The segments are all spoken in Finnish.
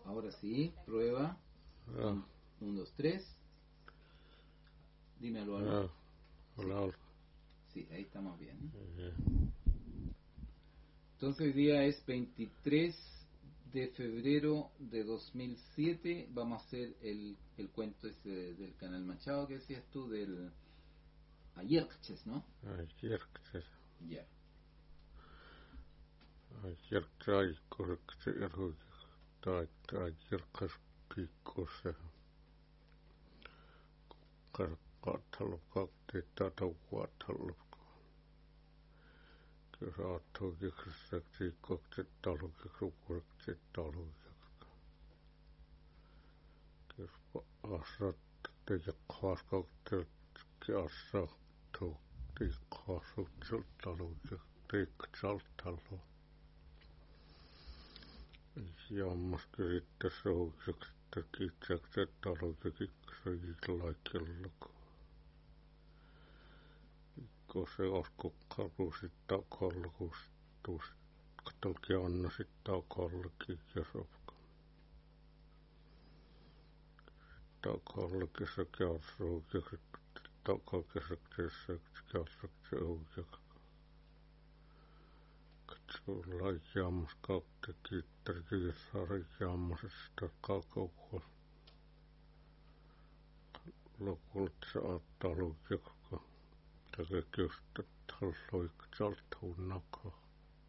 Ahora sí, prueba. Ah, 1, 2, 3. Dime algo. ah, hola. Sí, ahí estamos bien. Eh, Entonces hoy día es 23 de febrero de 2007. Vamos a hacer el cuento ese del Canal Machado que decías tú, del Ayerches, ¿no? Ayerkse, Ya. ayerkse, korkse, ayerkas kikkose, karkaatalukakti tataukuatalukko. Kysaattuukikseksi kokse talukikrukurkse talukikka. Kyspa asat tejakaaskokse kiassaattu tikkaasukse talukiktiksaltalo. Jammaski sitten soukseksi kitsäksi talukikiksi laikellako. Kun se osku kalusit kolkustus katolki anna sitten kolki ja sopka. Takolkissa kärsruukseksi takolkissa kärsruukseksi oujaksi. Katsolla jammas kautta kiittärkiä saada jammasesta kakaukolla. Lopulta saattaa lukea, että kystä talloiksaltuun nakaa.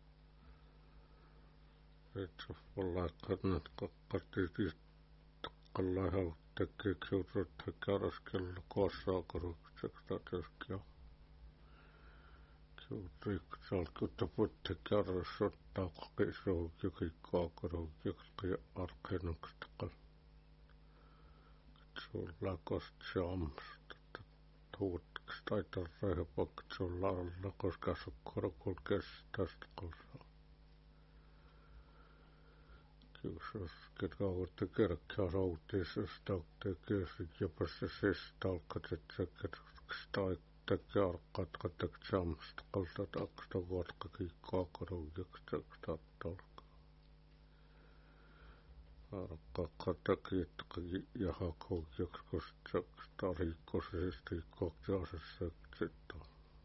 Et se voi laittaa näitä kakkatit takkalla tekee kiusautta kärskello koossa korukseksi tätöskiä. Kiusriksalkutta putte kärsottaa kakisuukikin kaakorukseksi ja arkennukseksi. Sulla kostsaamasta tuutiksi taitaa rehpokki sulla olla, koska sukkoro kulkee tästä kolsaa. Kiusasket kautte kerkkaa rautiisesta tekee jopa se sestalkat, että se tekee arkkaat katteeksi saamasta kolta taksta vuotkakin kaakorukseksi tattalka. Kakkatakki ja hakoukseksi kostsaksi tarikkoisesti kokjaasessa sitten.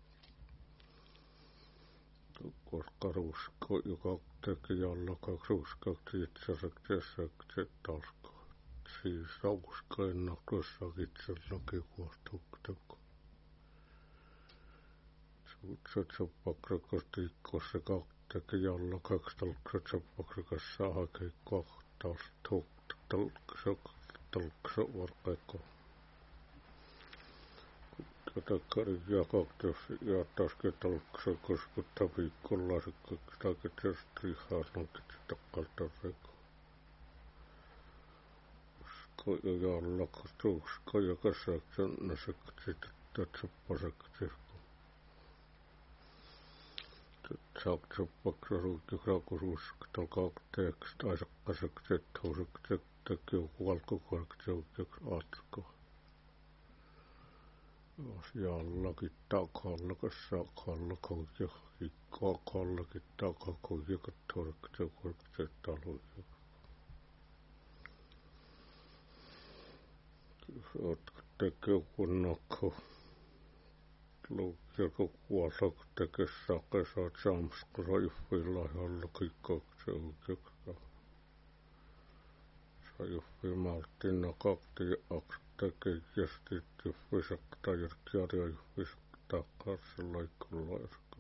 Koska rusko, joka teki jalla kaksi ruskaksi itseäseksi sitten alkoi. Siis rauska ennakossa itselläkin kuohtuukteko. Suutset soppakrikosti ikkossa kakteki jalla kaksi talkset soppakrikossa hakei kohta. Talkso orkeko. Katakkari ja kaktus ja taski talkso koskutta viikolla takit strihaarnukit takkalta reko. Usko ja jallakot usko ja kasaksen nasekti tatsapasekti. Saaktsoppaksi ruukkirakuruuski talkaakteeksi taisakkaseksi tuuseksi teki huolkokorkeksi aatko. Jallakin takallakassa kallakoja ikkaa kallakin takakoja torkeksi korkeksi taluja. Ootko tekee kunnakko. Luukkiako kuolok tekee sakesaat saamskura juhvilla jollakin kaksi oikeuksista. Sa juhvi malttina kakti aks tekee jästit juhvisakta järkkiarja juhvisakta kanssa laikulla erko.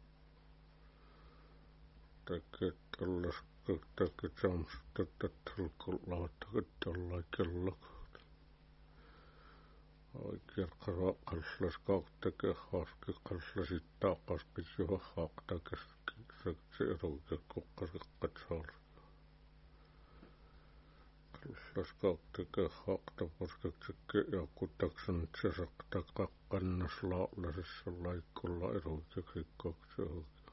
Tekee tällaista tekee saamskura tätälkulla ottaket jollaikella. Oikein kallas kauttekee haaski kallasit takaski juha haaktakes se eruuke kukkarikkat saari. Kallas kauttekee haakta poskeksekke ja kutaksen tsesakta kakkannas laullasessa laikulla eruuke kikkaksi oikein.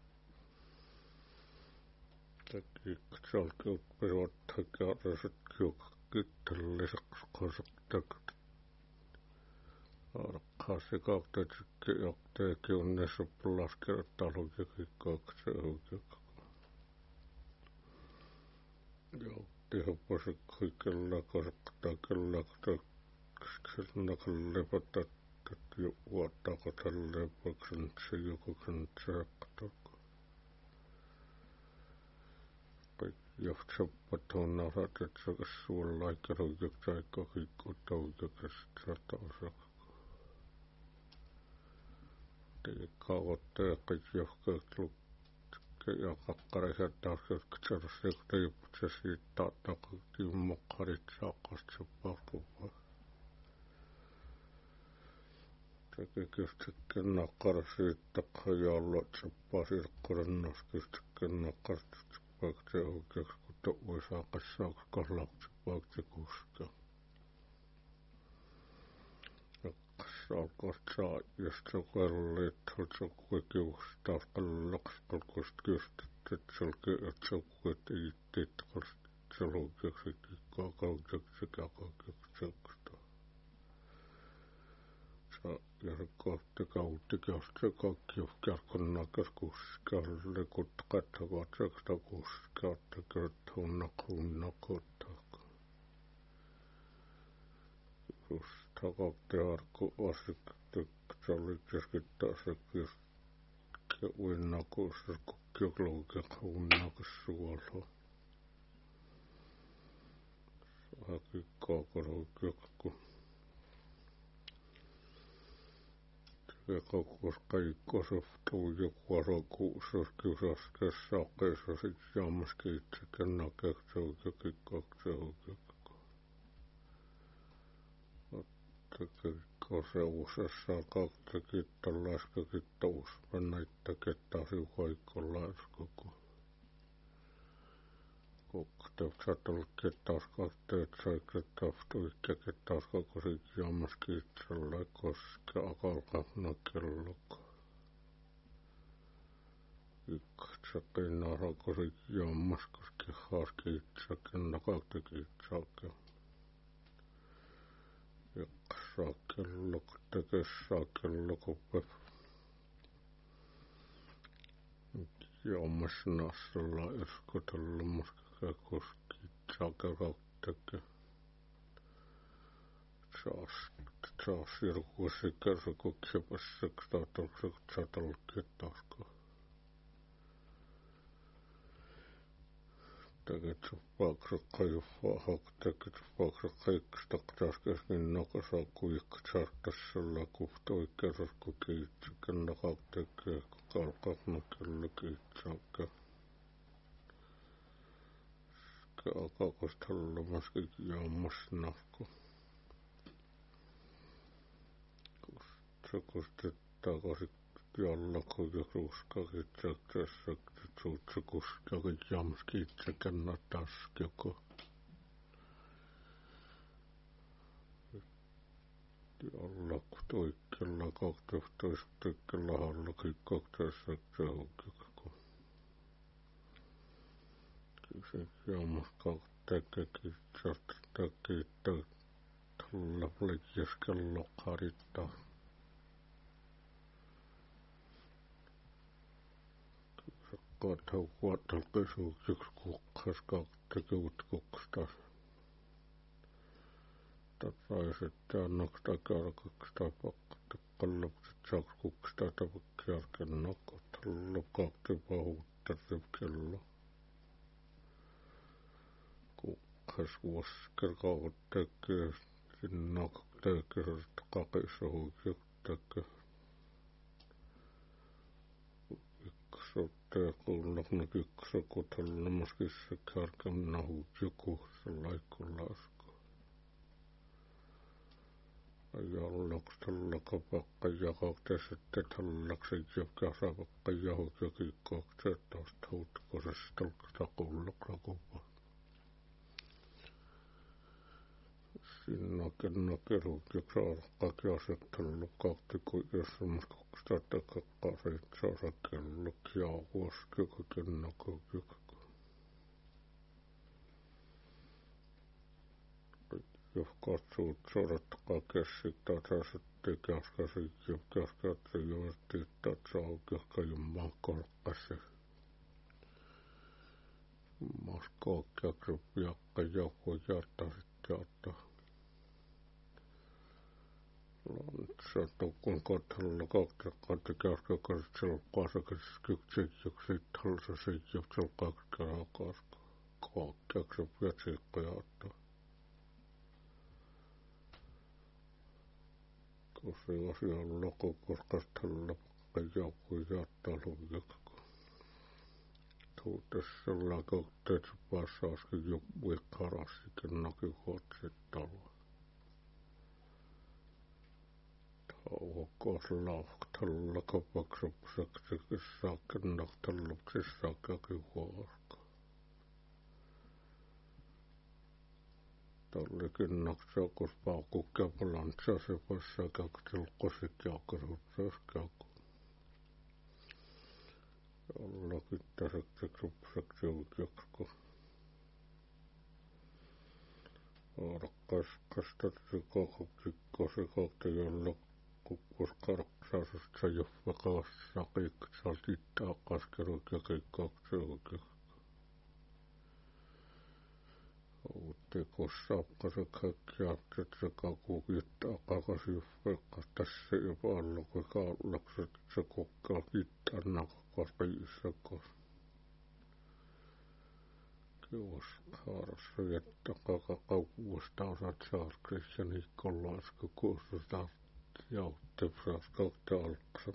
Teki salkiut peruottaa kääräiset kiukakittelliseksi kosaktakit. Arkasi kautta tykki jokteekin unneessa laskea talukikin kaksi oikeuksista. tihoposi kaikella korktaa kyllä kyllä kallepata jo vuottako tälle paksen se joku kan sakto johtsappaton narat että se suolla aikaro joksaikko hikko toujokas sataosa te kautta ja kaikki johkaat ja kakkarissa taas kutsurusta juputsa siitä taakka mukkarit saakasta se pakkuva. Sekin kystäkin nakkara siitä kajalla tsappaa siitä koronnas kystäkin nakkara tsappaa se oikeaksi kun toi saakas saakas kallaukse paukse kuskaa. Alkaa saa, jos se on kalli, että se on kuitenkin taas kallakskalkoista kysytty, että se on kuitenkin itse, että se on oikeaksi kaukeaksi kaukeaksi. Ja se kohti kautta, se kaikki on kärkon nakas kuskalle, kun katsotaan seksta kuskaa, että kertoo nakottaa. Takaptearku asikti oli keskittää se ja uinnakuussa kukkiokloukia unnakas suolaa. Haki kaakaloukioku. Se kakos kaikkosoftuu joku arokuussa kysäskessä sakeessa sit jammaski itsekin nakekseu ja kikkakseu. Koseusessa kautta kittan laska kitta uspenna itse kettasi kaikko laiskoko. Kokte satella kettas kahte et sai kettaftu itse kettas koko sit jammas kitsellä koske akalkapna kelloko. Ikkatsa pinnaa koko sit jammas koske haas kitsakin nakakte kitsakin. Ja saakkello, tekee saakkello, kun jammas nassalla eskotella muska koski saakkello tekee. Saas irkuisi kerran kuksepasseksi taatolseksi satalla kittasko. Tekee tuppaakse kaifaa hok, tekee tuppaakse kaikista taskeskin nakasaa kuikka saartassalla kuhta oikeastaan kun kiitsaken nakak tekee kalkakna kello kiitsaken. Akakosta hallamaskin jammas nahko. Se kosti takaisin jollakin ja ruska kitsaksessa suutsa kustakin jammas kiitsaken nataskeko. Jollakin toikella kakteftoista tekellä hallakin kakteessa se oikeakin. Se jammas kaktekin kitsasta tekee tällä plikjäskello karittaa. Kaatau kuotal kesuuksiksi kukkas kaktekin utkukstas. Tatsaiset annoksi tai karkaksi tai pakkatte kallukset saaks kukstaa tapakki jälkeen nakot. Lukakti pahuutta kello. Kukkas vuosker kauat tekee. Sinne nakak tekee sellaista kakissa huikiksi tekee. Sotte kuullakna kiksa kutalla maskissa kärkän nahut joku sellaikon lasko. Jallaks tallaka pakka jakaktes, että tallaksen joka saapakka jahut ja kikkakset taas hautkosessa talkasta kuullakna kupa. Sinna kenna kerut ja saarkak ja asettellu kakti kun jos maskuksta tekakkaa seit saasa kellok ja vuoskeko kenna kokjoko. Jos katsoit sodattakaa kessittää tässätti käskäsi ja käskäsi joitti tatsa aukeakaan jumman kolkkasi. Maskoakkiaksi piakka joku jättäisi jättää. Lantsatu kun kohdalla kautta kärskäkäs selkaasakas kyksikyksi talsa siikki selkaakas käräkaas kaakkiaksi piatsikko jättää. Kosi asian loko koskastella pakka joku jättää luvijaksi. Tuutessa lakotteessa passaaskin joku karasikin näkykootsit taloa. Tauhokos lauhtalla kapaksupsaksi saakin nahtallupsissa käkyhuorka. Tollekin naksaakos paukku käpälantsa se passaa käksilkosit jaakasutsaas käku. Jollakin täsäksi krupsaksi oikeaksi. Arkas kastatsi kaksikkosi kautta jolla kukkoskarksaasusta joffa kaassa kiiksalti taakaskerut ja kiikkaksi oikeaksi. Outekos saapkasi kaikkiaatset se kaku kittaa kakas joffa tässä jopa alla kun kaallakset se kukkaa kittaa nakakas piissä kos. Kius kaarassa jättä kakakaupuusta osat saaskris ja niikkolaisku kuususta jauttepsas kautta alksa.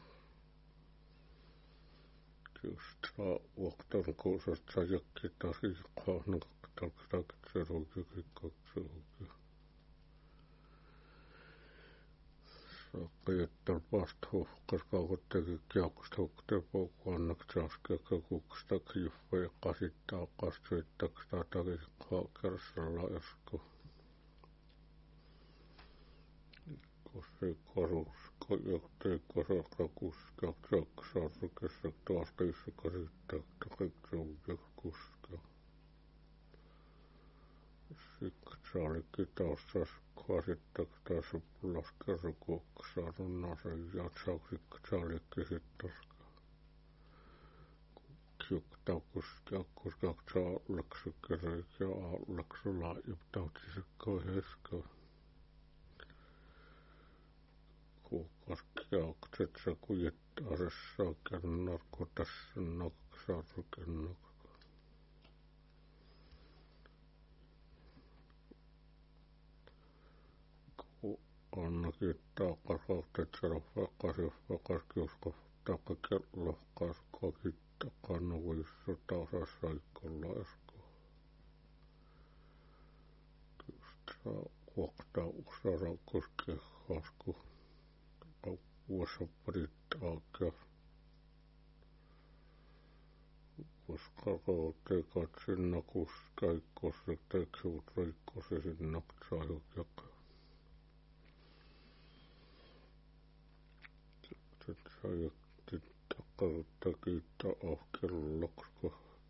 Kius saa uoktan kuusasta jakki tasi kaahna kaktalkse ruukikin kakse. Saakka jättä vasta huhkas kaukottekin kiaukusta hukkteen poukku annaksi saaskea kakuksesta kiuffa ja kasittaa kastuittaksesta takisi kaakersalla esku. Kosi korusko johtei kosakka kuskea saksaarukessa taas teissä kasittaa takiksi uudessa kuskea. Siksaalikin taustas kasittaa suplaskerru kuksaarun nasen ja siksaalikin sittaska. Kukkiukta kuskea laksukerru ja laksulla juptautisikko heska. Kuukaskeaukset se kujittaa se saakernarko tässä naksaarukennak. Annakin taakasvaukset sarafvakas kiusko taakakellohkas kokittakana vuissa tausas saikolla esko. Kiustaa kuoktaa usara koskee hasku. Vuossa parit aukeas. Koska kautei katsinna kuskaikkosi teksut riikkosi sinna saajukjaka. Sitten saajukti takarutta kiittää ahkelloksi.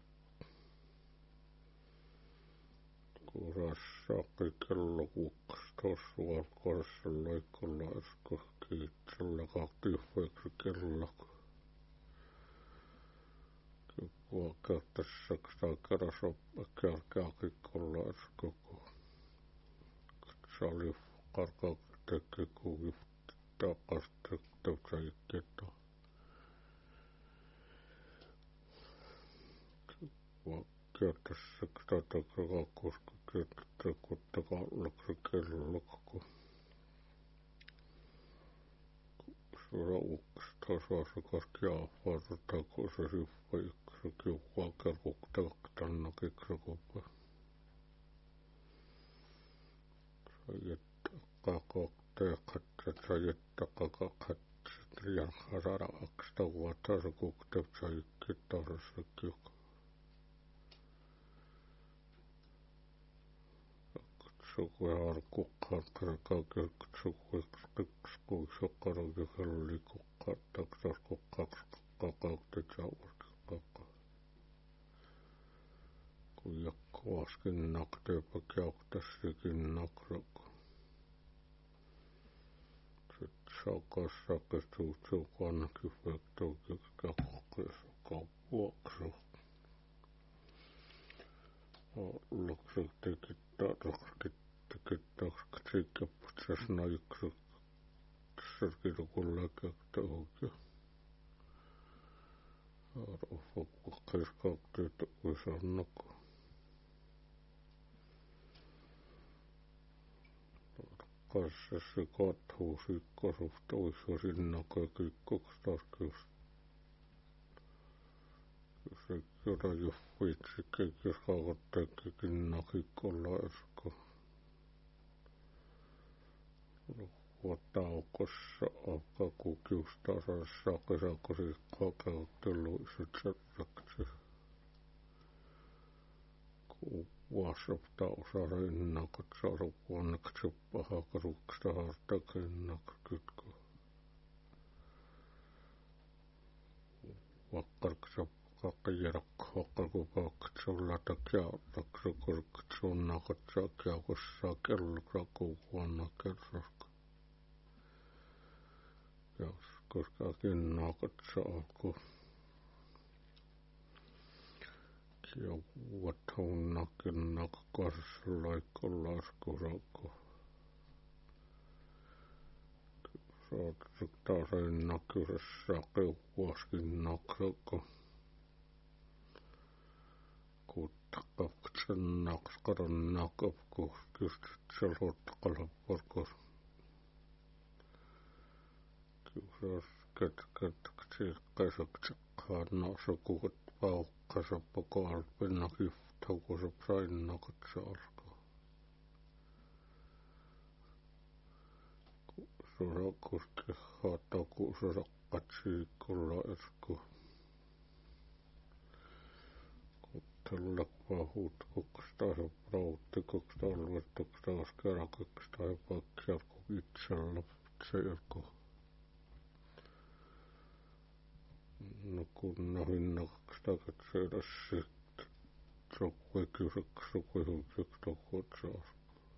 Kurassakin kello 16 valkoisessa loikolla esko kiitsellä kaktiufeeksi kellako. Kipua käyttässäksi taikera kärkääkikolla esko. Sali karkaakin teki kuvifti takas tektevsä ikketa. Kipua käyttässäksi taikera koska kuttakaa lakse kelloko. Suora ukkasta saasa kaski aafaarta kun se syppä yksi kiukkua kerkuktaktanna kiksakuppe. Sajetta kakokteekatset sajetta kakakatset ja harara aksta vuotaasa kuktepsa ikkitaarassa kiukka. Sukuja arkukkaan kerkaa kirksukuiksi kikskuisokkarakin kelli kukkaan taksas kukkaaksi kakauktet sauvaksi kakkaa. Kun jakkuaskin nakteepa kiauktassikin nakrako. Sitten saakassakin suutsuukannakin vektoukiksi kakkuissa kaupuoksu. Luksuk tikittaksikapputsasna yksuk sirkilukullakakta uukja. Arufakkakiskaktiita uisannako. Kassasi kathuusikkasufta uissurinnaka kikkokstaskius. Sekira juffitsikki kiskakottekkikin nakikolla esko. Vuotaukossa akka kukiustasassa kesäkosi kakeuttelu itsetsäräksi. Kuvaasopta osarinnakot sarupuonneksi pahakaruksesta hartakinnakkytkö. Vakkarksa kakkajerakka vakkarkupakkatsulla takia kurkkatsuunnakotsa kiakossa kelloksa kuuvuonna kerraska. Ja koska kinnakotsa alku. Ja vuotaunna kinnakkarslaikolla askurako. Saatsiktaaseen näkyisessä keuhkuaskin naksako. Kuuttakaksen nakskaran nakapku kysyt selottakalaporkos. Kysyt ketkätkäksi käsaksekkaan nasukukut paukkasa poko alpina kiftaukusap sainnakotsa alkaa. Surakuski haataku surakkatsiikolla esku. Kuttellakvaa huutkuksesta ja prautikuksesta alvettuksesta askerakuksesta ja paikkialku itsellä seirku. No kun nahinnakaksesta katseedassa trokkuikiuseksi kuihuukseksi kuotsaas.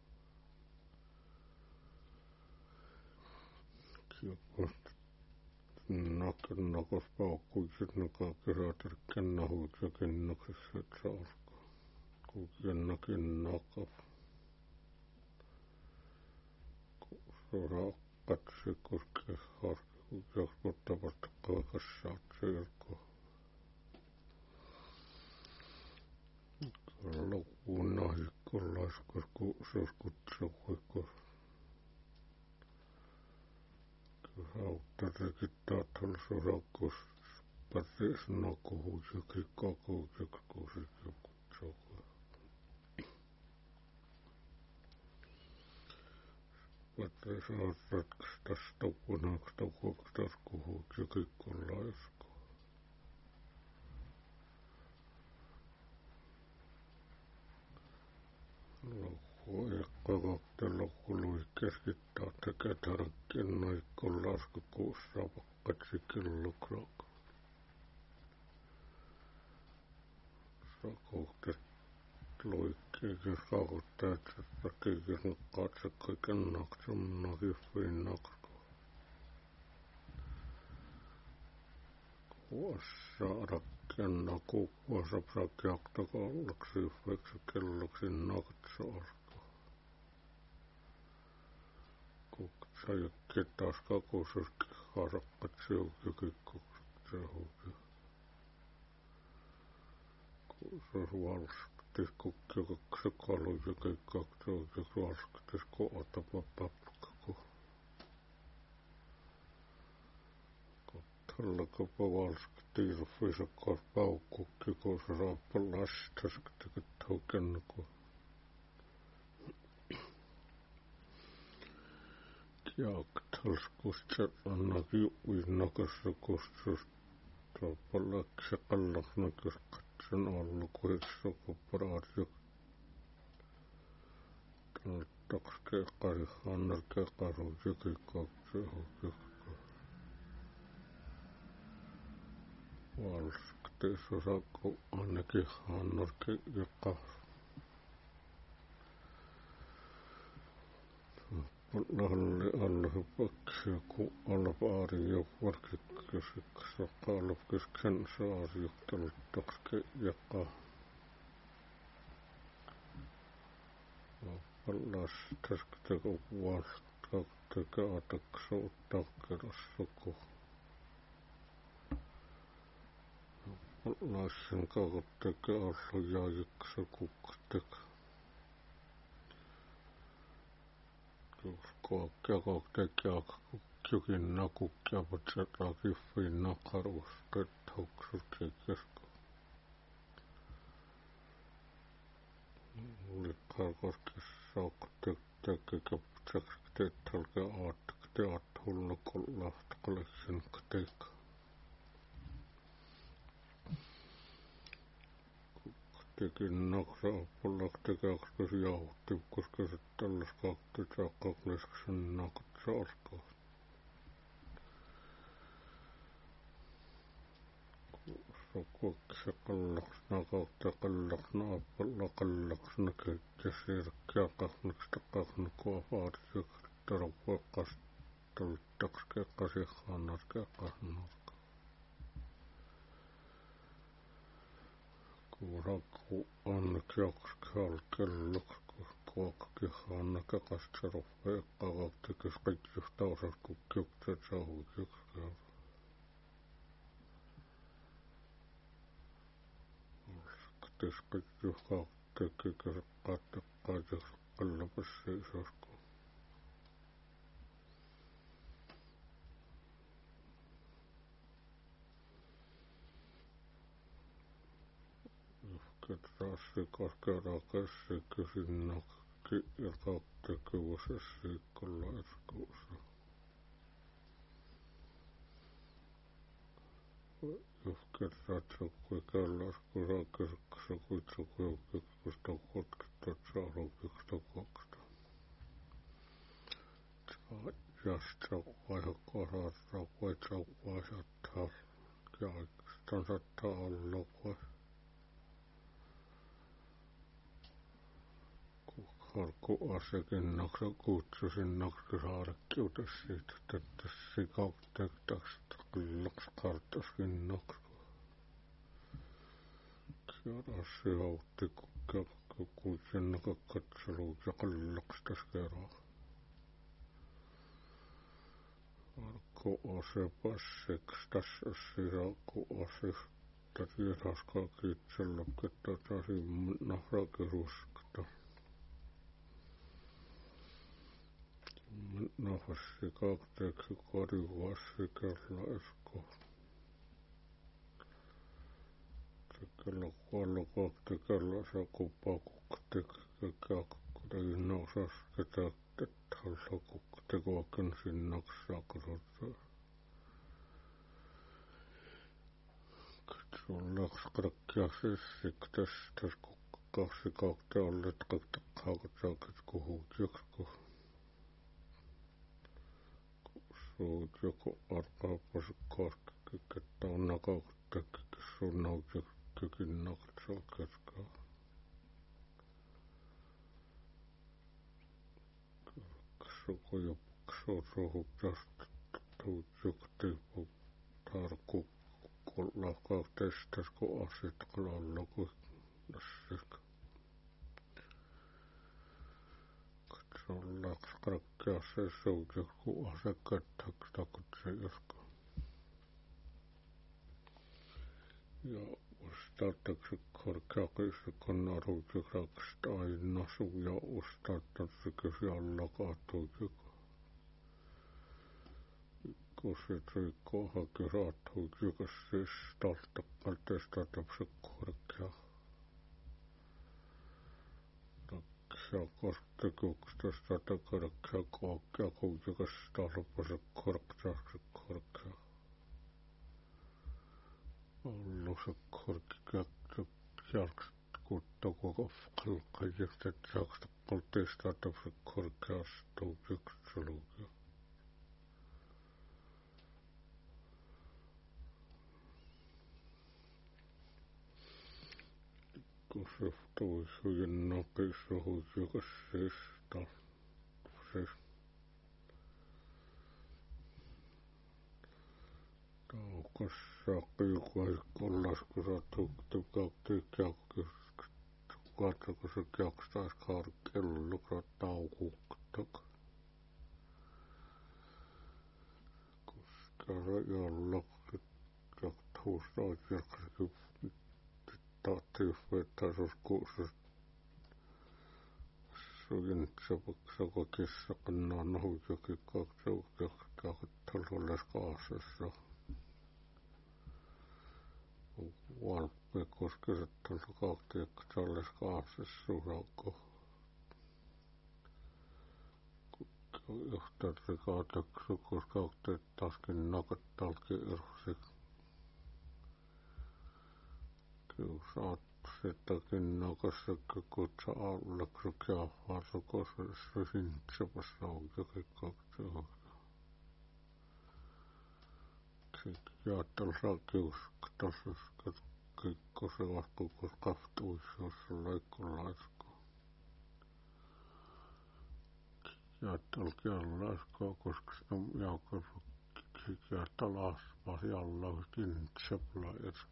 Kiukosta nakennakos paukkuikset nakaa kesätärkkän nahuut ja kennoksessa et saarko. Kukiennakin nakaf. Surakatsi koske harki kukiaskuttamasta kaikassaat seirko. Lopuun nahikkollaiskos suskutsa kuikos. Hauttarekin taatalla surakkus päris nakuhuusekin kakuuseksi kuusekin kutsakua. Päris haatratkas tapunaksesta kuokstas kuhuusekin kollaisko. Ekka kului keskittää tekee tarkkien naikon laskukuussa vakkatsi kellokraak. Sakuhtet luikkii keskaakuttaa, että kiikin katse kaiken naksun nakiffiin naksko. Kuossa rakkien naku kuossa prakiakta kallaksi veksi kelloksi nakatsa alko. Kuktsajukki taas kakuususki harakatsi ukikin kuksukse huuki. Kuusus valsktis kukki kaksi kalujuki kaksi ukikin valsktis kootapa papkaku. Kottallakapa valsktis viisakkaas paukkukki kuusa raappa lastaskitikin taukennaku. Jaaktalskusta annakin uinnakassa kustus taapalaksi kallaksnakin katson allukuissa koparaatio. Taltaksi kekari hannar kekaru jokin kaksi hukikko. Valsktis osakku ainakin hannar kekaru. Alle hypäksiä, kun alla paari jo varkikkösiksi, kaalupkisken saari, johtaluttaksi jakaa. Kallas täskuteko valtakteke ataksuuttakkerassuku. Lassen kakotteke allu jaajiksa kukkateke. Koakkia kokteke akkukin nakukkia patsataa kiffiin nakaruustet hauksutkekesko. Likkarkorkissa oktekeke kaptsakte talke aattakte aathulla kollahtakoleksen kateika. Tekin naksa apulakteke akskas jauhti, koska se tallas kakte tsaakkaklesksen nakatsa alkaa. Kuokse kallaksna kautta kallaksna apalla kallaksna keittä sirkkiä kahniksta kahnikua vaartiöksi tarkuekas toltakske kasihannarke kahnarka. Kuuraku anneksi jakske halkelluks kuokki hannake kastsaruppe kakaktekes kaikjusta osas kukkiukset sauhutyksi. Tiskatjuhkaa tekikö kattakkaateks kallapassa isosku. Juhketraassi kaskerakessi kysinnakki ja kauttekyvusessi kolla eskuussa. Juhketraatsukkui kellaskusa kirkkasa kuitsukujukikusta kotkittatsa alupiksta koksta. Jastaukvaiha koratraukvaitsaukvaisattaa ja oikeastaan sattaa allukvai. Harkku asekin naksa kuutsusin naksa saarekkiutas siitä, että sikauktektakset kallaks kartaskin naksa. Kiarassi hautti kuutsin nakakatseluut ja kallaks täs kerran. Harkku ase passeks tässä sirakku ase. Täti raskaa kiitselluketta tasi nahrakiruskata. Nahassi kakteeksi korivuassi kerla esko. Tekellä kuollu kakte kerla sakupaa kukteeksi kakkutekin osas ketäktetalla kuktekoakin sinnaksi saakasottaa. Katsollaks krakkiaksi siktäs kukkakassi kakte ollet kaktakkaakatsaakit kuhuutjaks. Suut joku arkaapasi karkki, että on nakautekki sun nautjakkikin nakatsaa keskaa. Suku jopuksu suhutasta tuutjukti tarku kollakautestas ku asit klallaku nassik. Katsollaks krakkiasse suutjaks ku asekkattaks takutse josko. Ja ustaattaksi korkeakissa kannaruutjaks aina suu ja ustaattaksi kysi allakaatuutjaks. Kusit riikko hakiraatuutjaks siis taltakkaltestaatapsi korkea. Ja kostekukstasta takarkkia kookkia kuutjakas talpasi korktaasi korkea. Allusa korkkia jalkset kutta koko kalkkajikset saaksta kaltestaatapsi korkeastuutjaks saluja. Kuseftuisujen nokisuhutjukas siis talpasi. Taukassa kiukai kollaskusa tukti kakti katso, kun se jaksaisi kello tauhuktak. Koska se jollakin jaktuustaa jaksakin tahtiin vetäisi kuusi. Suin soko kissa kannaa jokin kaksi jaktaisi kaasassa. Valppi koskeret tuossa kautta jaktaisi kaasassa surakko. Johtaisi kaataksi koska taaskin nakattalki irsi. Kiusaat sitäkin nakassa kutsa allaksi kiafaa sokosessa sintsepassa on jokin kaksi. Jaattelsa kiuskatassa kikkosen lahkukos kaftuisessa laikkolaisko. Jaattel kielaiskoa koska sitä jaukersu kikiättä laspas jalla sintsepla irsi.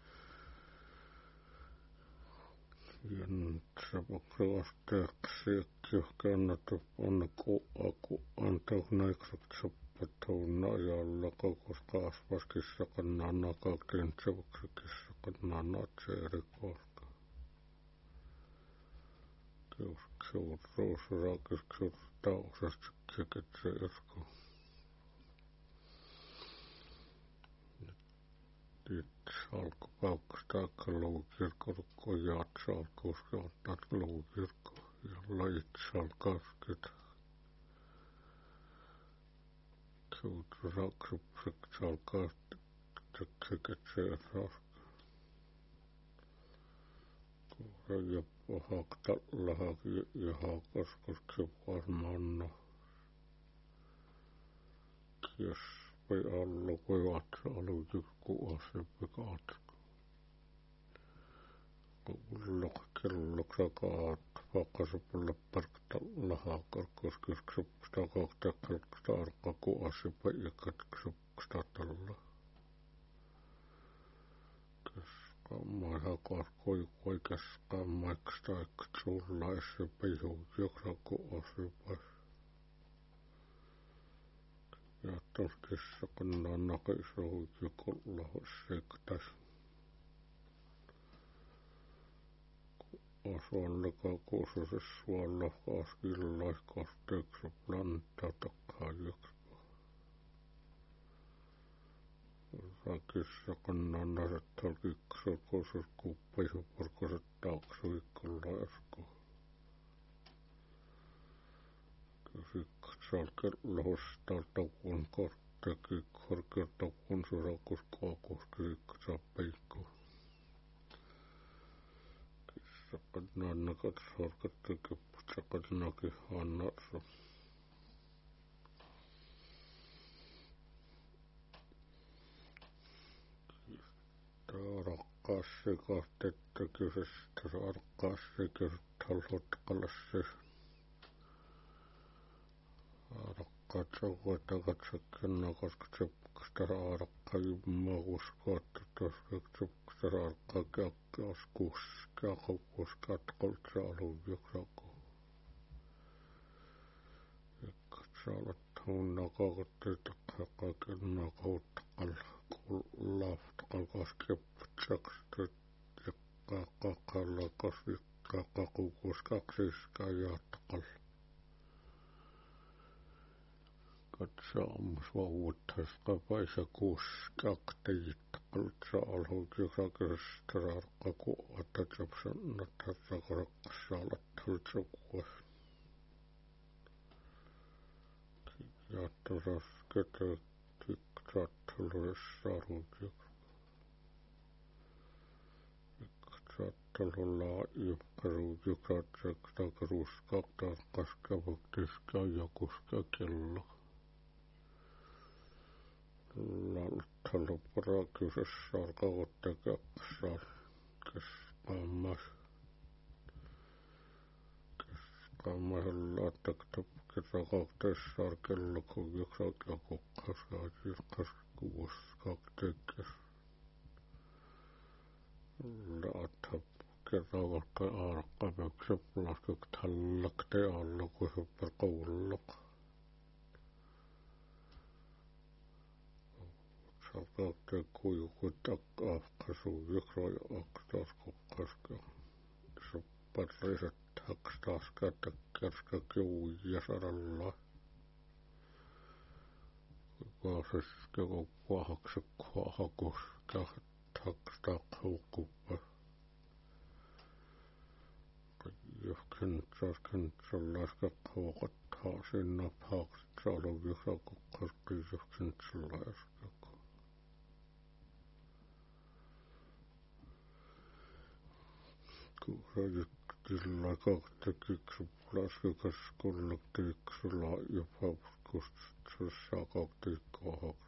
Jentsepakse vasteeksi kannattu panna aku antaa näikseksi patouna jalla kokos kasvaskissa kannaa nakak jentsepakse kissa kannaa natseeri koska. Kiusksiurruus rakiskiurtausesta kiketse irko. Alkupaukasta aika luukirkko jaatsa alkuuski ottaa luukirkko jolla itse alkaskit. Kiutraksupseksi alkaa tekeketsee raska. Kuura joppa hakta lahaki ja haakas koska varmaan no. Kies. Vai alla voi vatsa alukin kuoseppe kaatko. Kuulla kelloksa kaat pakkasopulle parkta lahakar koska sitä kautta kalksta arka kuoseppe ja katkasopsta tällä. Keskamai hakar koi keskamaiksta eikä sulla esseppe joksa kuoseppe. Ja tolkissa kannaa nakissa huikikolla sektas. Asuallakaan kuusasessa suolla kaaskillaiskasteeksi plantaa takkaa jokspa. Rakissa kannaa nasettal kikkasel kuusus kuppaisu porkoset taakse huikolla esko. Salkellohostaa takuun kortteki korkeatakuun surakuskaakuski rikkasaa peikko. Kissakat nannakat sorkatte keppusakat naki hannassa. Tää rakkaassi kahtetta kysestä rakkaassi kysestä lotkalassi. Katsokoita katsokin koska tsepkasta raarakka jumma uskoa tsepkasta raarakka kiakkias kuskia kouskat koltsa alun joksako. Ikkatsaalat hunna kakotti takakakin nakauttakal laaftakal kaskepputsaksta jakkakakalla kaskakakukuskaksiskaa jaattakal. Katsoamus vauvuttaisika paisa kuuskaktejitta kaltsa alhuut jokaisesta raarka kuota tsapsanna tarraka rakkassa alattaltsa kuos. Jaattu rasketa tikksaatteluessa arhuut joka. Tikksaattelulla jukkaruut joka tsekstakaruuskakta kaskavuktiska jakuska kello. Laltalo parakyysessä alkaa tekemässä keskamahella tekee kello kun joksat ja kukkasaa jirkas kuuskak tekes. Laatap kerraavalkai aarakkaapeuksep laskuk tallakte allukusupper kuulluk. Salkaukte kuijukut afkasuujukroja akstaskukkaska. Supparliset hakstaska takkerska kiuja saralla. Kuvaasiska kuahakset kuahakuska hakstakhuukuppa. Jofkensarkensallaska kuokattaa sinna hakstaluvjusa kukkaski jofkensallaska. Kuusajykkillä kaktekiksu laskukas kullaktiiksula jopa kustussaa kaktiikkoahaks.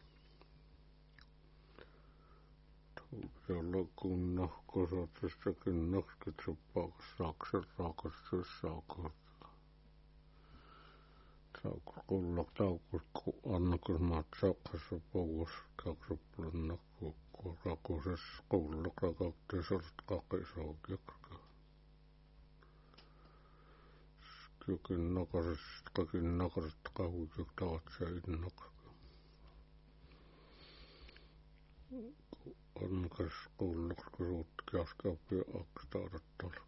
Tuujalla kunnahkosatsestakin nakskitsupaakas saaksen raakastussaakot. Saakos kullak taukus annakus maat saakkassa pouas kaksuplannaku. Rakuses kullak rakaktisart kakisaukiakka. Kakin nakaset kahujak taatsa innakka. Annakas kullak kusuut kiaskapia akstaadat talka.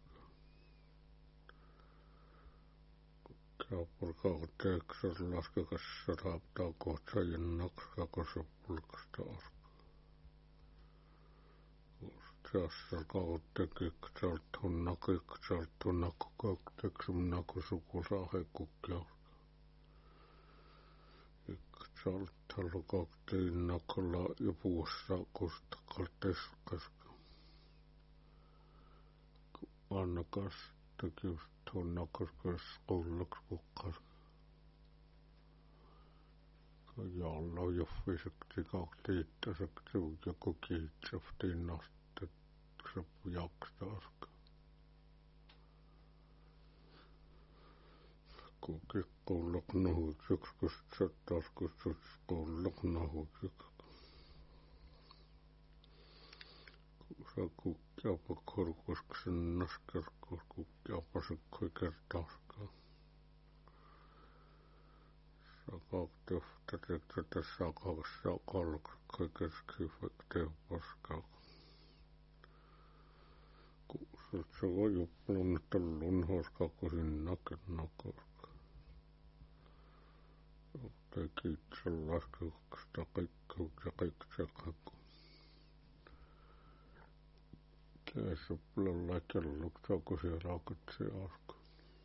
Kaapur kakteeksar laskakas saraaptaa kohtsa innakka kakosupulkasta arka. Tässä kautekikksalt tunnakku kauteksum nakusukusaahekukkia. Ikksalt halu kauteen nakalla ja puussa kusta kalteskaska. Annakas tekius tunnakaskas kullaks kukkaska. Jalla joffiseksi kautiittaseksi joku kiitsaftiin nasta. Seppu jakstaaska. Kukin kullak nahutseks, kus sattaskus kullak nahutseks. Kuusa kukkiapa korkusksen naskerkus kukkiapa sekkoi kertaaska. Sakaktifta teksätä sakakassa kalkakkoi keskifekteepaska. Se voi juplun, että lunhoska kusin nakennakorka. Teki itse laskuksesta kaikkeuksia kaikksekäku. Tässä plalla kelluksia kusin raakatsi arka.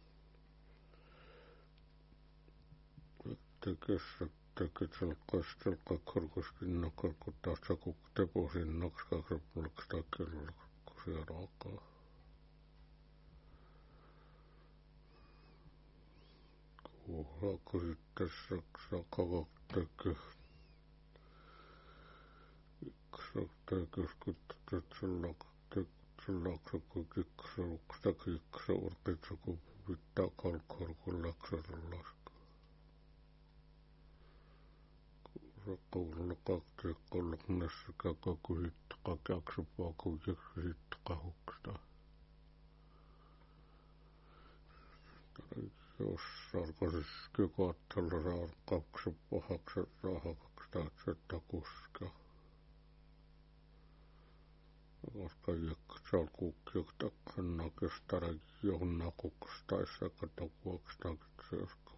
Tekitsel kastelka korkuskin nakorku taas sakuk teposin nakskakrapulksta kelluksia raakaa. Kuuhakusitessa sakakaktekö. Ikksaktekys kuttatetsellaksakukiksauksesta kiksaurtitsaku pitää kalkorkullaksaralaska. Kuullakakteekkollaknessa kakakuhitta kakiaksupaakukiksitta kahuksesta. Jos sarkasessa katsella saarkauksen pahakset rahakaksitaatset kuska. Koska jeksal kukkiok takkannakas johna kukstaissa katakuokstakin seoska.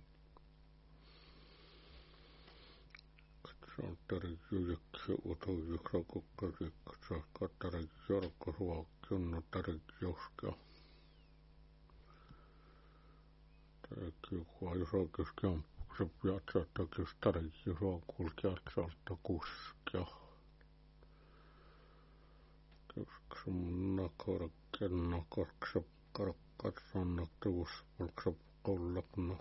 Katsal tarikju jeksi utujuksa kukkakiksa katarikju jarkasuakkiunna tarikjuska. Tämäkin jos oikeus kämpuksen piatsattakin starikki suokul kiatsalta kuskia. Koska mun nakorakken korksep karkkat sannakti uspulksep kollakna.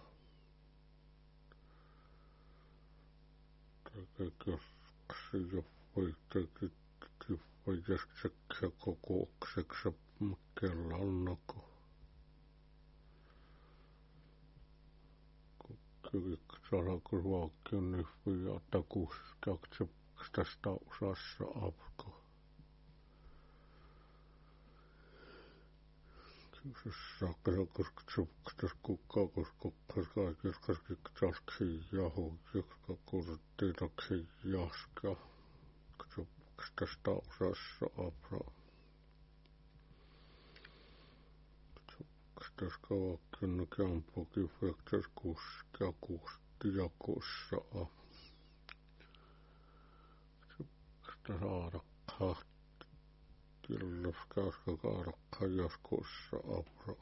Tämäkin jos voi tekit voi jäskseksä kokoukseksep kellallako. Salakus vaakkion nyhviä takuskakse tästä osassa apko. Sakura kurktsupktas kukkakirkarkiktalki jahu jikka kurttilaksi jaska ksupkstas tausassa apra ksupkstas kavakkinna kämpuki fektas kuska kustijakossa ksupkstas aarakkaat Killas kaskakaarakka jaskussa apra.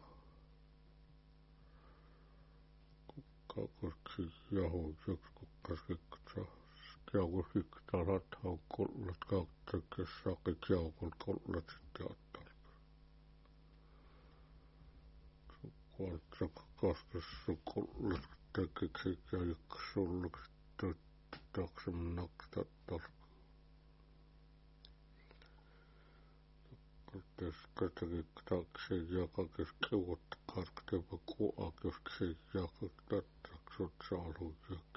Kukkakurki jahu jykskukkaskikta. Kiaukuskikta rathau kollat kauttakes saki kiaukul kollat teattar. Kuoltsak kaskessa kollat tekiksi ja jyksulluksi taksem naktattar. Keskätäkiksi jakakis kiuvut karktepa kuakiksi jakaktatraksut saalujuk.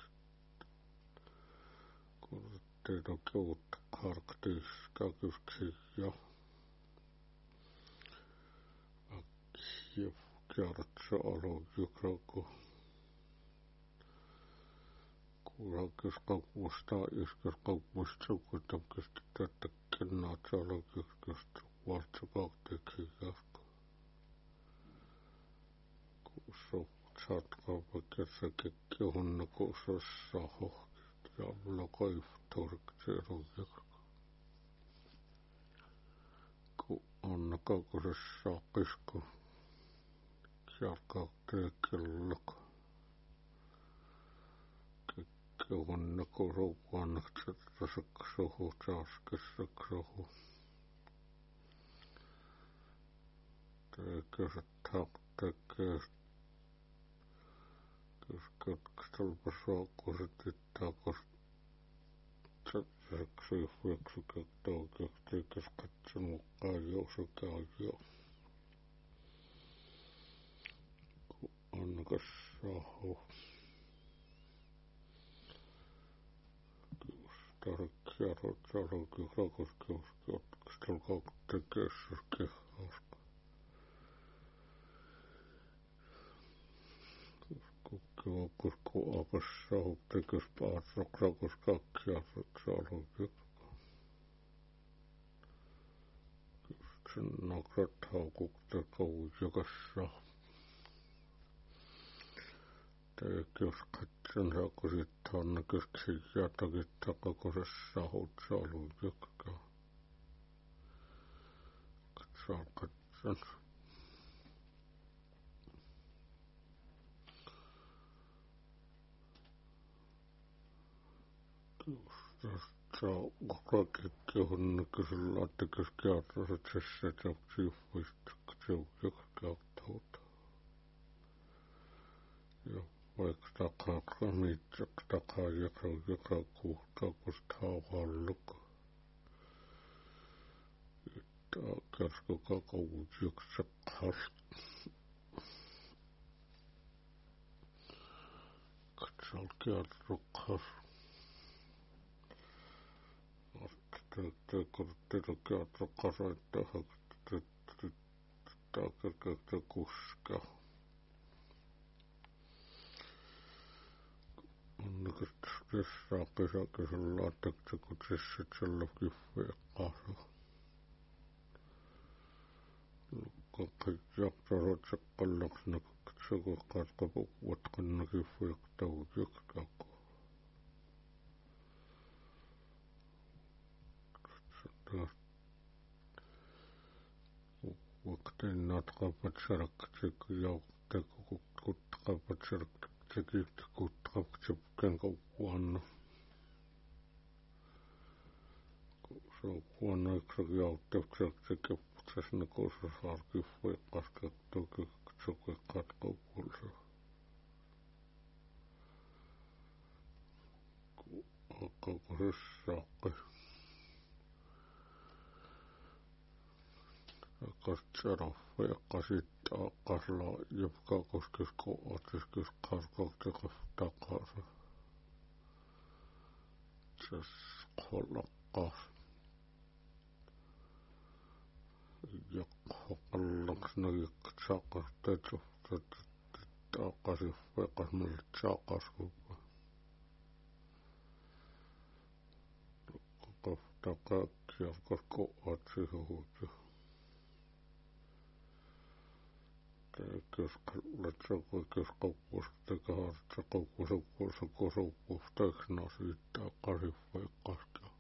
Kurteita kiuvut karktis kakiksi ja akkief kiarat saalujuk raku. Kurakis kaupusta iskes kaupusta sukutamkis tätä kennaat saalujuk Valtsakautteeksi jasku. Kuussa saatkaapakessa kekkihunna kuusassa hohkit ja lokaiftoriksi erujak. Ku anna kaukosessa kisku. Jalkautteekillak. Kekkihunna kuuruuannaksettasaksohu saaskessaksohu. Tekes katkstalpasaakuset takos tsätsäksi feksukettaukeksi tekes katsomukaan jousukaajo. Ku annakas sahu. Kiustarkiarot salukin rakoskiuskiotkistalkauktekessus kehauska. Kukkivakusku akassa huktekes paatrakrakos kakkiasat saalujuk. Sen nakrat haukuktekaujakassa. Tekes katsen saakusit hannakeksi jatakit takakosessa hut saalujuk. Katsaan katsen. Rakikehunna kysyllä attekes kiatraset sessä tjauksiufuista ktseujakautauta. Ja vaikka takaa niitä takaa joka kuuhtakusta hauhalluk. Että kärsky kakaujuksakkas. Katsal kiatrukkas. Kurtteita kiatrukkasaita hakteita kuska. Onnekas tässä kesällä attekse kun sessä tselläkin veekkaasa. Kaikki jaktarot kallaksena katsokaa katkapuvat kannakin veektaujuk jakko. Waktiin natkaapat sarakkatsikin jaukteeku kutkaapat sarakkatsikin kutkaaksikin kauanna. Se on huono yksi jaukteeksikin putsasna koossa saarkin veikkaskattuukin katsokin katkaupuolsa. Kaukosessa saakki. Katsaraffe kasit akasla jopka koskis koottiskis karkautekas takasa. Ses kollakkas. يقهقلنكس نجيك تاقر تاقر يفقر من التاقر قف تاقر يفقر كواتي هوجه كيسقل تاقر كيسقوش تاقر تاقر وفتاك ناسي تاقر يفقر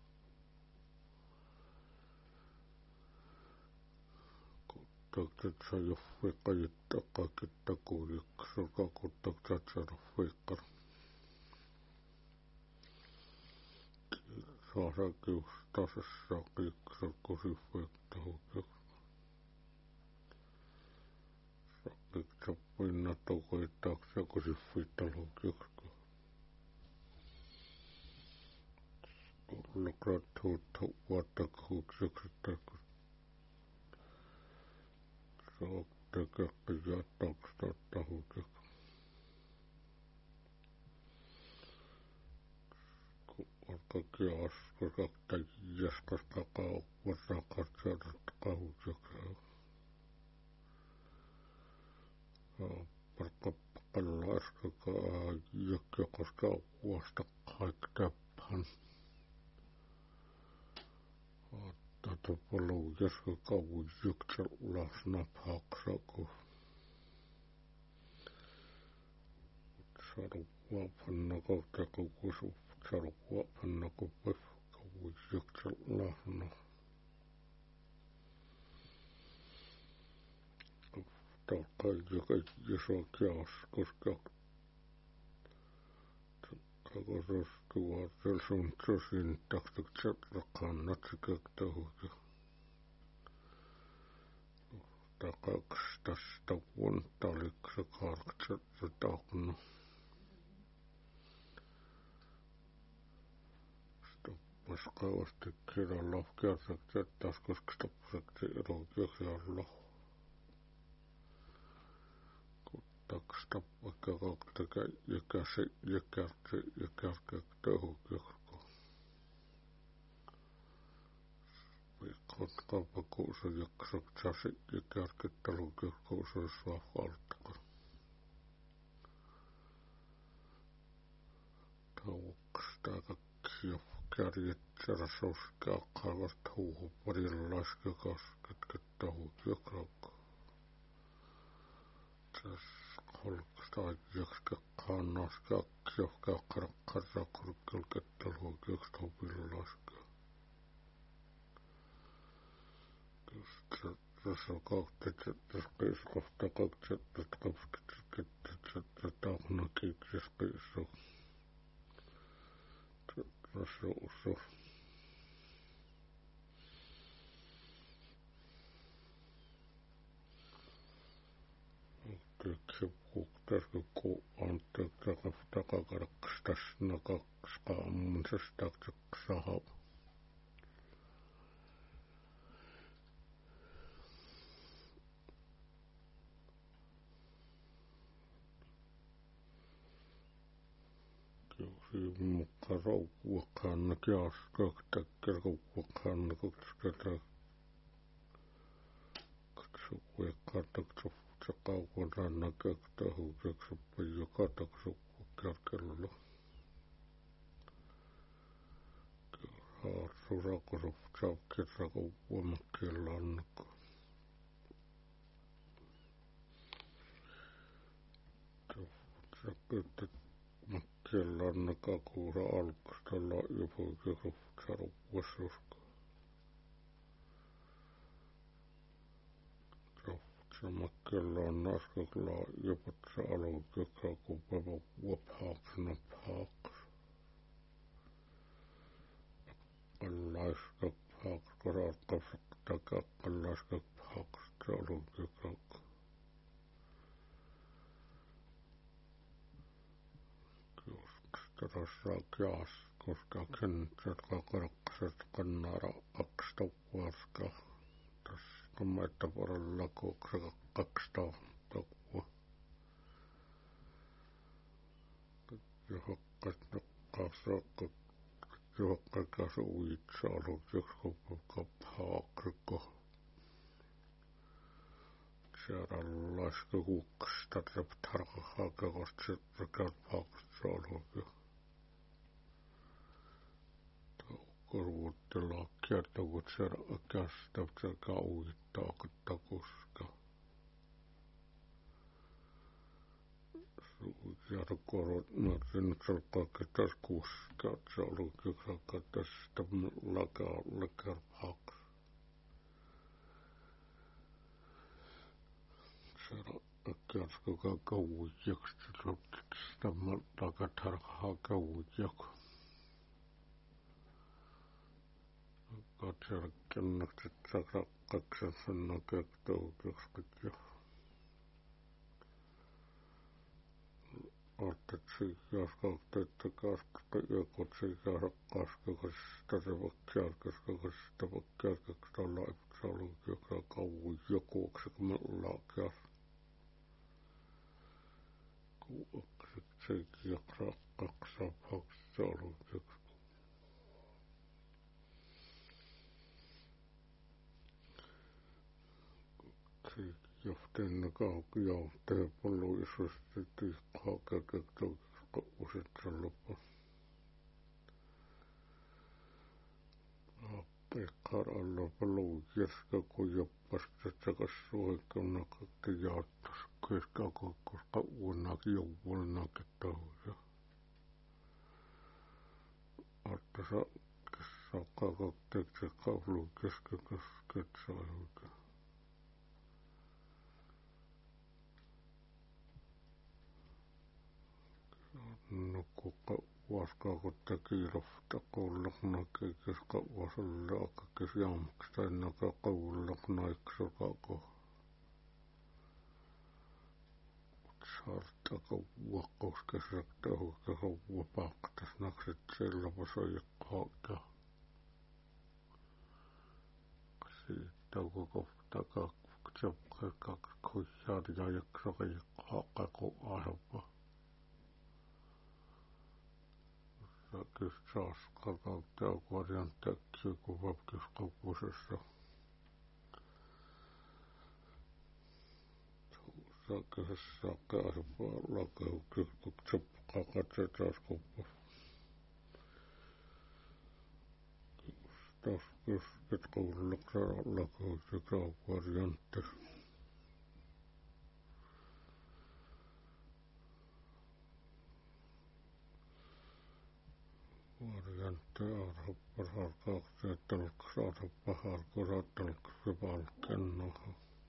تاقر يفقر يتاقر كتاقر يكسر تاقر يفقر سارك يستاس الساق يكسر يفقر تاقر يكتبين تاقر تاقر يفقر تاقر لقد تواتك يكسر تاقر تاقر قيات تاقر تاقر كياس كرك يسكر كاكاو وساكر شرط كاوجك بركب الله اسكا يكيكر كاو واستقاك تبان تتبلو يسكا كاو يكتر لاسنا باك ساكو شارو وابنكو تاكو وسو شارو وابنكو بف كاو يكتر لاسنا تاكا يكا يسو كياس كركاك تاكا سوار تلسون تسين تاكتك تلقان نتسكاك تاهوكي تاكا كستاستاون تالك سكارك تاكنا مسقاوس تكير الله كيرتك تاسكس كستبسك تيرو يكير الله تاكستب وكاك تكا يكاسي يكارتي يكاركك تاهو يكركو ويقود قابكوس يكسك تاسي يكاركك تلو يكركوس السواف قالتك تاوكستاك كيف كاريت جرسوس كاقاوس توه بريلاش كاكاس كتكتاهو يكرك خلق يكسك قاناس كيف كاقرق قرق كتلو يكتو بيلاش تسقاك تسقيس قفتقاك تتقفك تتاقنا كيك تسقيسو تسوسو تكسبوك تسكو أنتك تقفتقاك رقستسنقاك سقام سستاك تقصهاب مقرأ وكانك ياسكك تكرك وكانك تكتك كتسوك ويقاتك تفوتك ورانك تهو تكسب ويقاتك سوك وكارك الله سوراك رفتاك كتك ومكيلانك تفوتك مكيلانك أكورا ألقستلا يفوك رفتاك وسوسك سمكلا ناسك لا يبتسألو كاكو بابا وباك نباك الله يسكك باك قرار قفك تكاك الله يسكك باك ستالو كاك كسترسا كياس كسكا كنتك قرق ستقنارا أكستوارسكا كما يتبر الله كوكسا قكستا تقوى يحقق نقاسا يحقق سويت سالو يحقق بحاقك Searalaiska kuukkasta tarhaakakosta rakarpaakasta aloja. Korvuuttelaa kiertävät kästävät kauittaa takuska. Suujarkorot näin salkaaketas kuska. Se oli kykäkätästä lakarpaakasta. Kerskoka kauijaksi tämä takatarhaa kauijaksi. Katsella kennakset sakrakkaksessa näköktoutuksesta. Artetsi jaskautettu kaskasta jökotsi jaskaskakasta se vakkiarkaskakasta vakkiarkaksesta laipsalu joka kauijakuoksi kun me laakias. Kuokseksi jakrakaksa paksalu yksi. Johteen kaukijohteen poluisuisesti tiikkaakäkektoukista useitsen lopun. Pekar alla poluujärkä kun joppasta takasuoikana kaikki jaattas keskä koska uunnakin jouvulnakin touja. Arttasa saakkaa kakteeksi kaulu keskekäsket saajuuta. No kuka vaskaa kun teki rofta koulakna keikeska vasalle akkakes jaamuksta ennaka koulakna iksokako. Saartaka vuokkauskesrakta huikaka vuopaaktas nakset sellavasa jakkaaka. Siitä koko taka tsepka kujaria jaksoka jakkaaka ko asapa. Kyllä saas kautta korjan täkkiä kun vapkiskaupusessa. Saakka asupaa lakeukset kun tsepkaa katsetaan skuppa. Taas kesket kuullaksa lakeukset korjan täkkiä. Variantti arhoppar harkauksia talks arhoppa harkura talks valkennoha.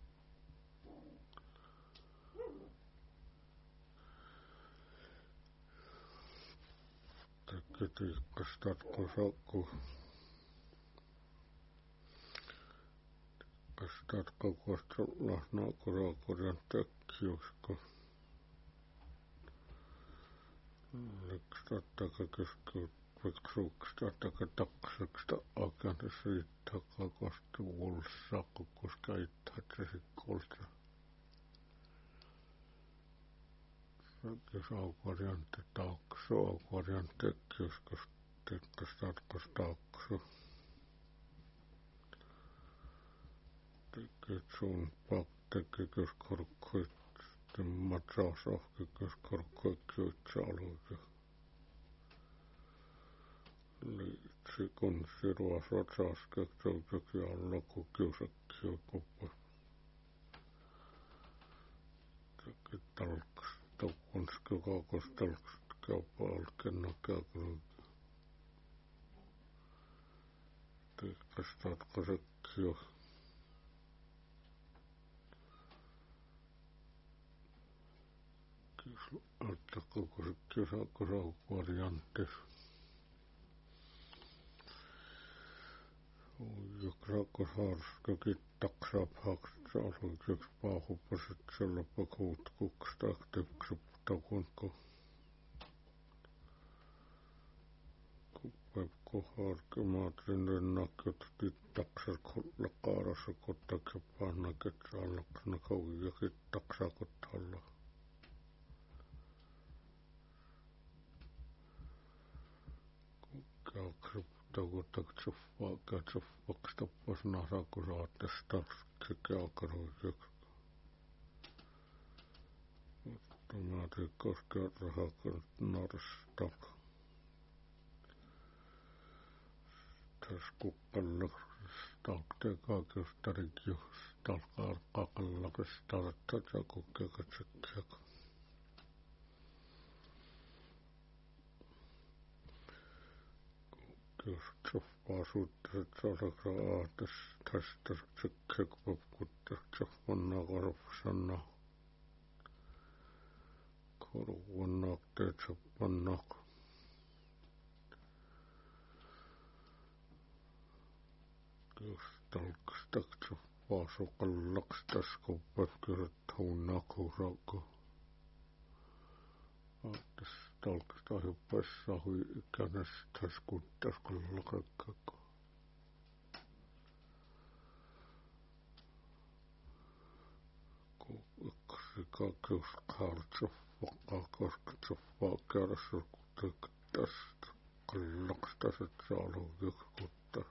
Tekki tiikkastat kusakku. Tiikkastat kokosta lahnaa kurakorjan tekkiusko. Likstat takakeskyt. Viksuuksesta taka taksesta akanta siitä kakosta vuolissa koska itse kolta. Jos aukorjantti takso aukorjantti tekkäs tatkas takso. Tekit sun pak tekikys korkkoit matsaas ohkikys korkkoit kyötsä aluja. Liitsi kun sirua sotsaaskektoutakin alla kun kiusakkia koppa. Teki talks taukkonski kaakos talks kauppa alkenna käykryy. Tiikkas tatkasekio. Kius altta kokosekio saakko saukvariantis. Jokraakko saarskakin taksaap haksat alueeksi paahupaset sellapa kuut kuksta aktiiviksi takunko. Kuppepko harkimaatrin ennakot taksar kolla kaarassa kottakin paanaket saalaksena kaujakin taksaakot alla. Kukkaakse takutak tsuffaakka tsuffaaks tappas nasaku saattes takski käakaruiseksi. Tomati koskee rahakan narstak. Tässä kuppalla stalkteekaa starikius stalkaa kakalla startata kukkeekatsekkiak. Jos tsoffaa suuttaset saadaksa aatas tästä tsekkiak popkuttas tsoffannaa korvsanna. Korvannaak teet tsoffannaa. Jos talkstaksa vaasukallakstas kuppatkirjat huunnakuurauko. Aatas talksta hyppässä hui ikänestäs kuttas kallakakako. Kun yksi kakeus kaartsoffaa kosketsoffaa kädessä kutektästä kallakstaset saaluu ykskuttas.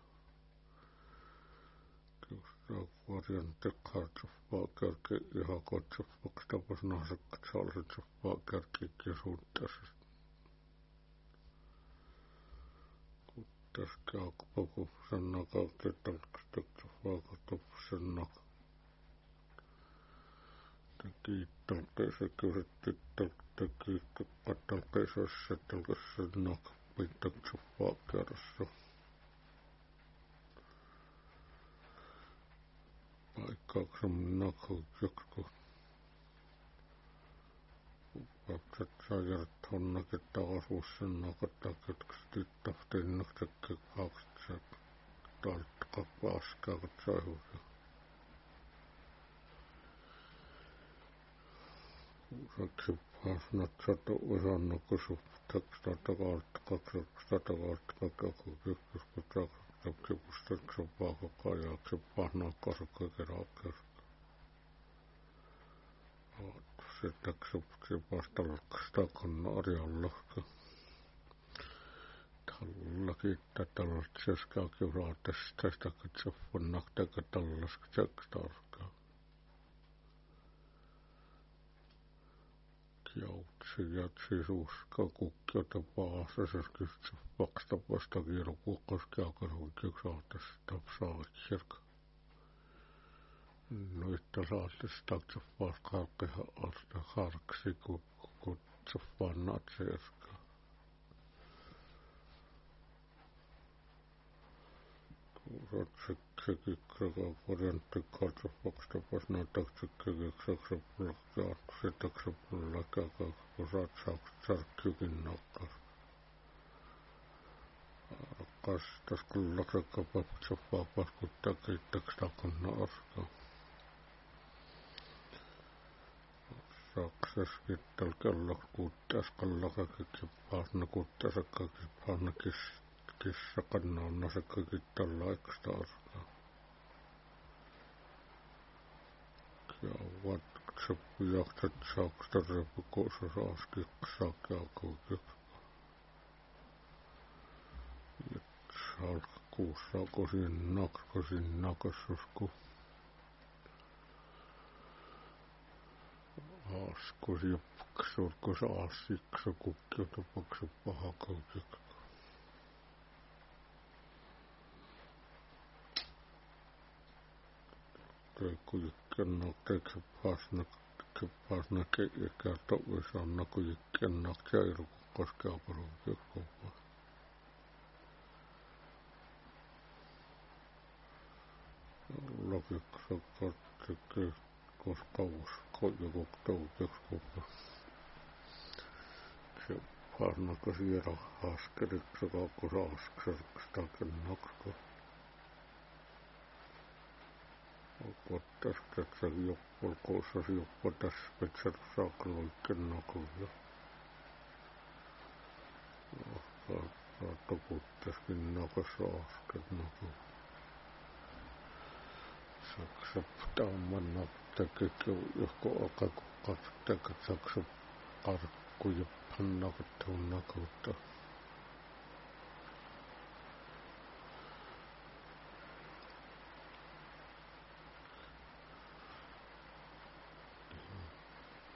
Variante kaartsoffaa kärki ihan kotsoffaksi tapas nahsekkat saalsetsoffaa kärki kisuuttasesta. Kuttas käykpaku sanna kautta talkstaksoffaa katopsennak. Teki talkeissa kysytti teki kattalkeisassa talkessennak pintaksoffaa kädessä. Paikkauksen nakauksesta. Vaksat saajat onnakin taasuussen nakataketkasti tahtiin naksekki kaakset taltka paskaakat saihuusia. Kuusaksi paasnat sato usannakusup teksta takaalta kaksaksta takaalta kakaku kykkyskut Tapsipustaksa vaakakaajaksi pahnaa kasakkekeraakkers. Se taksupsi pastalaksta kanna arjallahka. Tallakin tätallat seskaa kiuraatas tästä katsofannak teka tallask tsekstarkaa. Jautsi jatsi suuska kukkiota paasa seskistä vaksta vasta kiiro kukkoskeakaruutyks aatas tapsaakirka. Noita saatis taksoffaas kalkkeha alta harksi kutsoffaan natseerka. Kuusatsekkikrakaa variantti katsoffaks tapas näytäksekkikiksaksa pullakkaat se taksapullakkaa kusaat saaks sarkkiukin nakkas. Kastas kullakrakka paptsoffaa paskuttaa kiittaks takanna askaa. Saksas kittal kello kuuttas kallakakiksi paasna kuuttasakkakin paasna kissa kannaanna sekka kittal laiksta askaa. Kiavat seppijakset saaksta repukossa saaskiksaa kiakuukiksi. Salkkuussa kosin nakassusku. Aaskus jopksurkus aasiksa kukkiota paksu pahakaukiksi. Kujikkennak teksä paasna keikää tovisanna kujikkennak jäiruku koskeaparuukiksi kopaa. Logiksa katsikki koskavus joku toukeks koppa. Se paasnaka siira haskeriksa kaakkosa askserks takennakska. Opottas tätsä joppol koussas joppotas petsät saakaloikkennakuja. Saatokuttaskin nakassa askernakuja. Saksa tammanna tekikki johko alkaa kun katsotaan saksa arkku ja pannakat tunnakutta.